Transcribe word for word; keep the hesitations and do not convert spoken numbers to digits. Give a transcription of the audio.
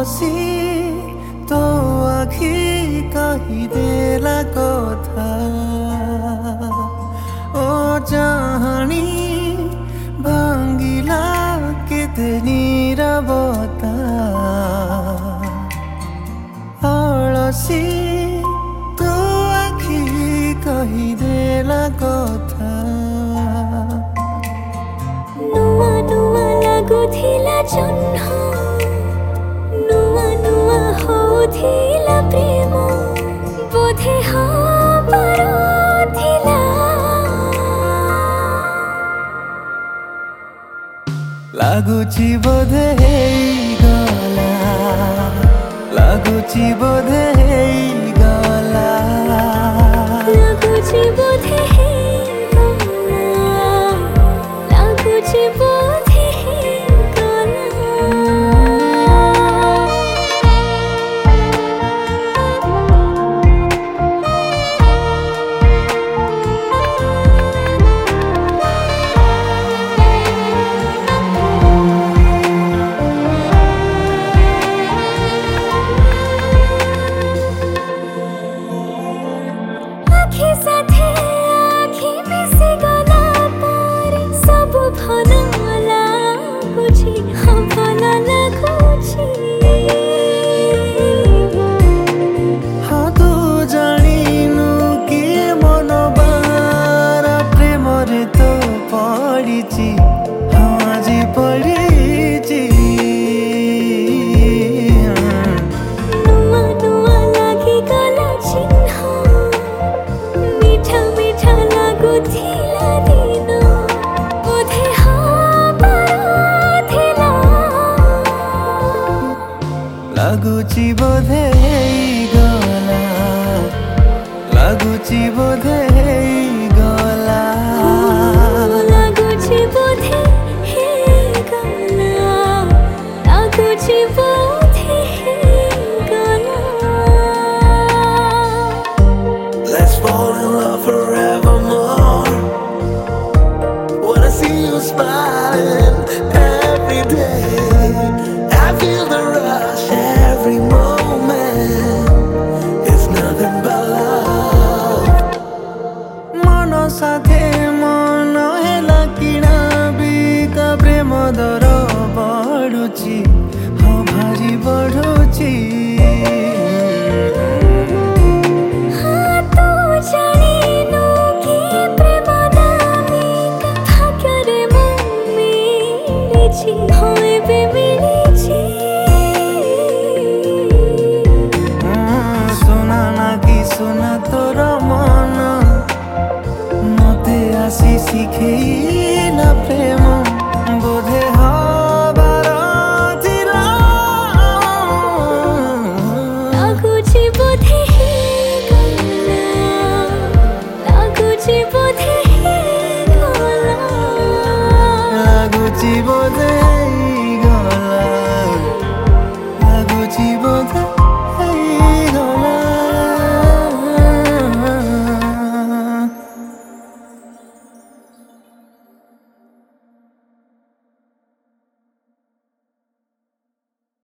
हसी तो आखि कहिदेला कथा ओ जानी भांगिला केते नीरवता अलसी तो आखि कहिदेला कथा नुआ नुआ लागुथिला जन्ह नुआ नुआ होथिला प्रेम बोधे हबर थिला लागुची बोधे गला लागुची बोधे गला लागुची बोधे गला लागुची बोधे गला आखि साथे आखि मिसी गला पर सब भल लागुछि हाँ भल लागुछि हाँ तू जानिनु कि मन बारा प्रेम रे तो पड़िछि हाँ आज पड़िछि नुआ नुआ लागी गला चिन्ह मीठा मीठा लागुथिला दिन बोधे हबर थिला लागुची बोधे गला लागुची बोधे गला लागुछि बोधे गला लागुछि बोधे गला Let's fall in love forevermore. Wanna see you smiling every day. I feel the rush every moment. It's nothing but love. Mano sathe mano hela kina bika prema dara baduchi ha bhari baduchi हाँ तू जानिनु कि प्रेम दामिका भाग्ୟରେ ମୁଁ ମିଳିଛି ହଁ ଏବେ ମିଳିଛି सुना ना कि सुना तोर मन मते आसी शिखेला प्रेम बोधे हबार थिला लागुछि बोधे गला लागुछि